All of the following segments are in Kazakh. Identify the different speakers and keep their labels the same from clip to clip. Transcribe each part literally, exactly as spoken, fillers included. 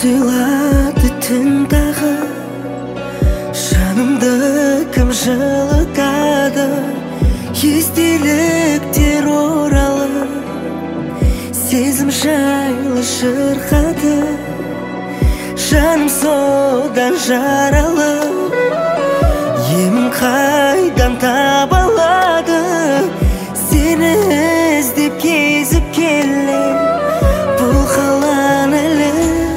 Speaker 1: Sığladı tün dağı, жанымды кім жылытады? Естеліктер оралып, сезім жайлы шырқады. Жаным содан жаралы, емін қайдан таба алады? Сені іздеп кезіп келе бұл қаланы әлі.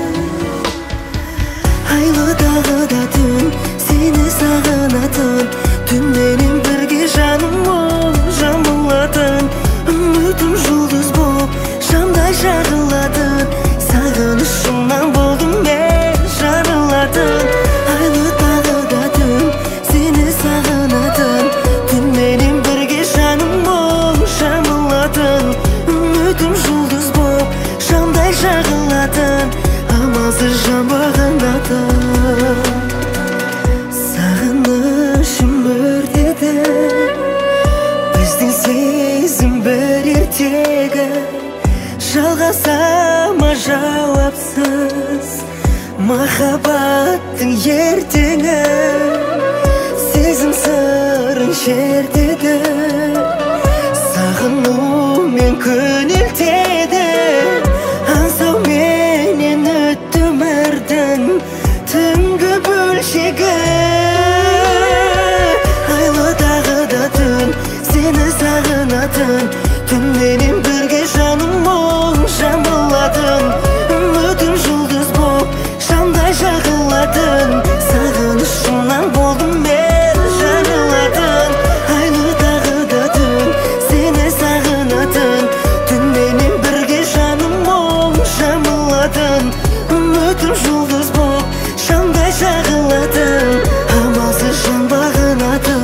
Speaker 1: Айлы тағы түн, сені сағынатын, түнменен бірге жаным ол жамылатын. Үмітім жұлдыз боп шамдай жағылатын, сағынышымнан болдым мен жарылатын. Айлы тағы түн, сені сағынатын, түнменен бірге жаным ол жамылатын. Үмітім жұлдыз боп шамдай жағылатын, амалсыз жан бағынатын. Сағынышым өртеді біздің сезім бір ертегі. Жалғаса ма жауапсыз махаббаттың ертеңі? Сезім сырын шертеді, сағынумен күнелтеді. Аңсауменен өтті өмірдің түнгі бөлшегі. Айлы тағы да түн, сені сағынатын, түнменен бірге жаным ол жамылатын. Үмітім жұлдыз боп шамдай жағылатын, сағынышымнан болдым мен жарылатын. Айлы тағы да түн, сені сағынатын, түнменен бірге жаным ол жамылатын. Үмітім жұлдыз боп шамдай жағылатын, амалсыз жан бағынатын.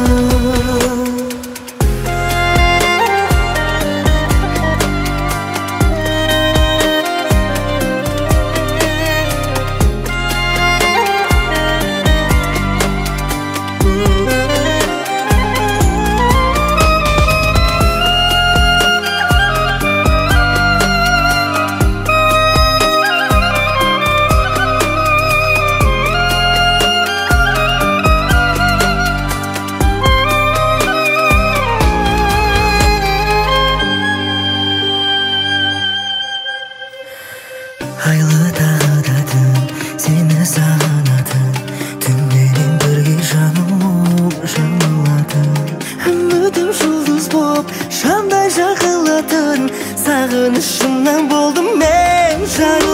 Speaker 1: Айлы тағы да түн, сені сағынатын, түнменен бірге жаным ол жамылатын. Үмітім жұлдыз боп шамдай жағылатын, сағынышымнан болдым мен жарылатын.